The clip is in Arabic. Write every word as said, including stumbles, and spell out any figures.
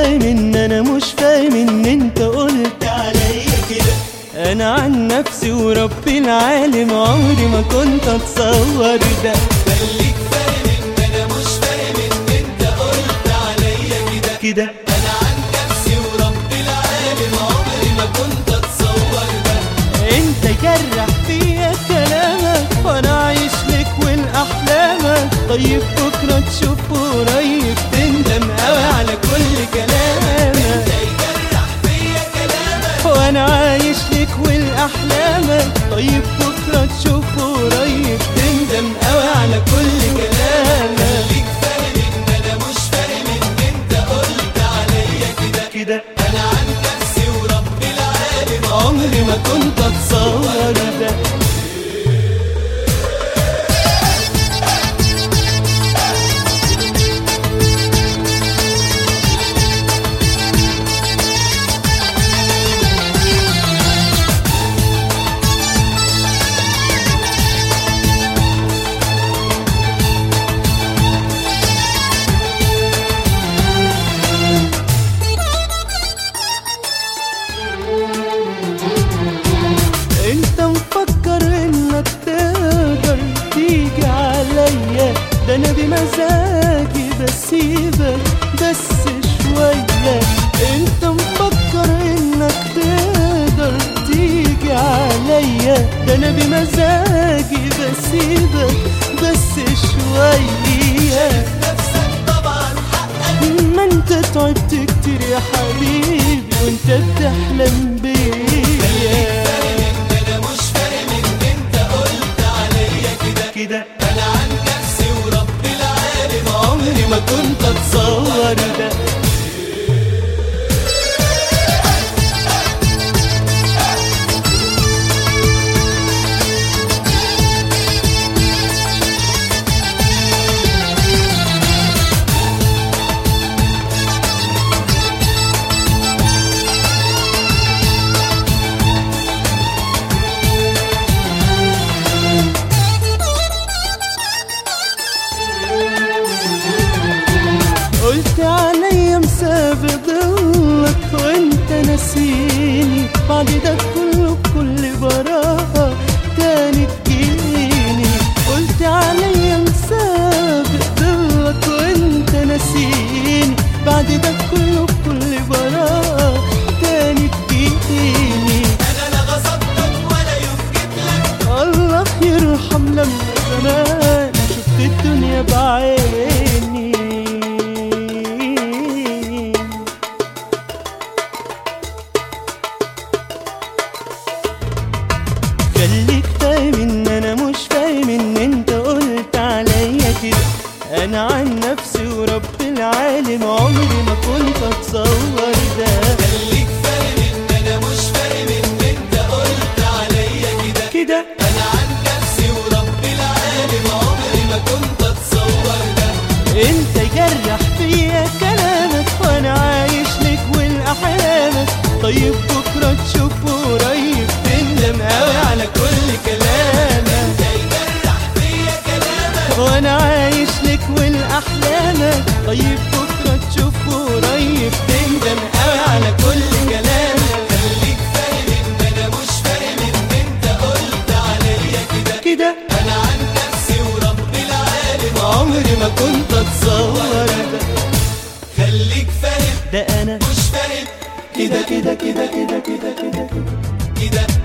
فاهم ان انا مش فاهم ان انت قلت عليا كده. انا عن نفسي وربي العالم عمري ما كنت اتصور ده. خليك فاهم ان انا مش فاهم ان انت قلت عليا كده كده انا عن نفسي وربي العالم عمري ما كنت اتصور ده. انت جرح فيا كلامك وانا عايش لك والاحلامك. طيب بكره تشوف قريب تندم قوي على كل كلامك. يجرح فيا كلامك وانا عايش لك والاحلامك. طيب بكره تشوف قريب تندم قوي على كل كلامك. خليك فاهم ان انا مش فاهم ان انت قلت عليا كده كده انا عن نفسي وربي العالم عمري ما كنت اتصور ده. انت مفكر انك تقدر تيجي عليا؟ ده انا بمزاجي بسيبك بس شوية. انت مفكر انك تقدر تيجي عليا؟ ده انا بمزاجي بسيبك بس شوية. نفسك طبعا حقك ما انت تعبت كتير يا حبيبي وانت بتحلم بيا. انا مش فاهم ان انت قلت عليا كده كده انا عن نفسي وربي العالم عمري ما كنت اتصور ده. قلت عليا مسافر ضلك وانت ناسيني. بعد ده كله بكل براءة تاني تجيني. قلت عليا مسافر ضلك وانت ناسيني. بعد ده كله بكل براءة تاني تجيني. انا لا غصبتك ولا يفكت لك الله يرحم لما زمان شفت الدنيا بعيني. خليك فاهم ان انا مش فاهم ان انت قلت عليا كده. انا عن نفسي ورب العالم عمري ما كنت اتصور ده. خليك فاهم ان انا مش فاهم ان انت قلت عليا كده كده انا عن نفسي وربي العالم عمري ما كنت اتصور ده. انت جرح فيا كلامك وانا عايش لك والاحلامك. طيب بكره تشوف قريب تندم قوي على كل كلامك. يجرح فيا كلامك وانا عايش لك والاحلامك. طيب بكره تشوف قريب تندم قوي على كل كلامك. خليك فاهم ان انا مش فاهم ان انت قلت عليا كده كده انا عن نفسي وربي العالم عمري ما كنت اتصور ده. خليك فاهم ده انا مش فاهم كده كده كده كده كده كده كده كده